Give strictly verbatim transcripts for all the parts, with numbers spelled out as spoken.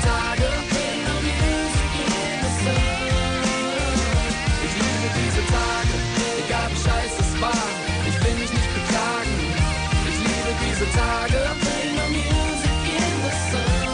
Tage, bring the music in the sun. Ich liebe diese Tage, egal wie scheiße es war, ich will mich nicht beklagen. Ich liebe diese Tage, bring the music in the sun.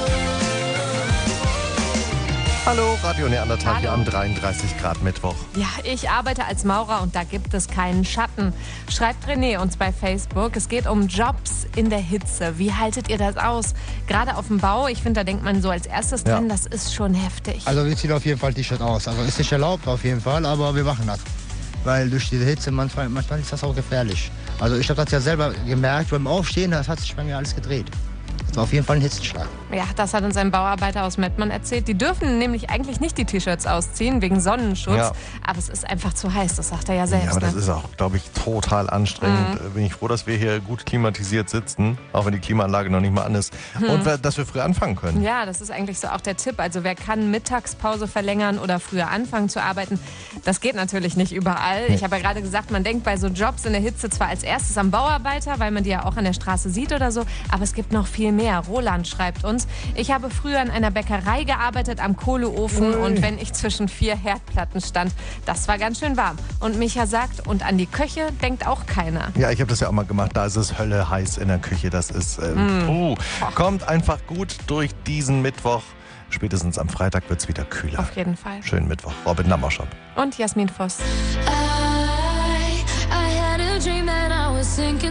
Hallo, Radio Neandertal hier Hallo. am dreiunddreißig Grad Mittwoch. Ja, ich arbeite als Maurer und da gibt es keinen Schatten. Schreibt René uns bei Facebook. Es geht um Jobs in der Hitze. Wie haltet ihr das aus? Gerade auf dem Bau, ich finde, da denkt man so als erstes Ja. dran, das ist schon heftig. Also wir ziehen auf jeden Fall T-Shirt aus. Also ist nicht erlaubt auf jeden Fall, aber wir machen das. Weil durch diese Hitze manchmal, manchmal ist das auch gefährlich. Also ich habe das ja selber gemerkt, beim Aufstehen, das hat sich bei mir alles gedreht. Das war auf jeden Fall ein Hitzenschlag. Ja, das hat uns ein Bauarbeiter aus Mettmann erzählt. Die dürfen nämlich eigentlich nicht die T-Shirts ausziehen, wegen Sonnenschutz. Ja. Aber es ist einfach zu heiß, das sagt er ja selbst. Ja, aber das ne? ist auch, glaube ich, total anstrengend. Mhm. Bin ich froh, dass wir hier gut klimatisiert sitzen, auch wenn die Klimaanlage noch nicht mal an ist. Und wir- dass wir früh anfangen können. Ja, das ist eigentlich so auch der Tipp. Also wer kann Mittagspause verlängern oder früher anfangen zu arbeiten? Das geht natürlich nicht überall. Ich habe ja gerade gesagt, man denkt bei so Jobs in der Hitze zwar als erstes am Bauarbeiter, weil man die ja auch an der Straße sieht oder so, aber es gibt noch viel mehr. Roland schreibt uns, ich habe früher in einer Bäckerei gearbeitet am Kohleofen und wenn ich zwischen vier Herdplatten stand, das war ganz schön warm. Und Micha sagt, und an die Köche denkt auch keiner. Ja, ich habe das ja auch mal gemacht. Da ist es Hölle heiß in der Küche. Das ist, Mm. ähm, puh. Kommt einfach gut durch diesen Mittwoch. Spätestens am Freitag wird es wieder kühler. Auf jeden Fall. Schönen Mittwoch. Robin Lammershop. Und Jasmin Voss. I, I had a dream that I was sinking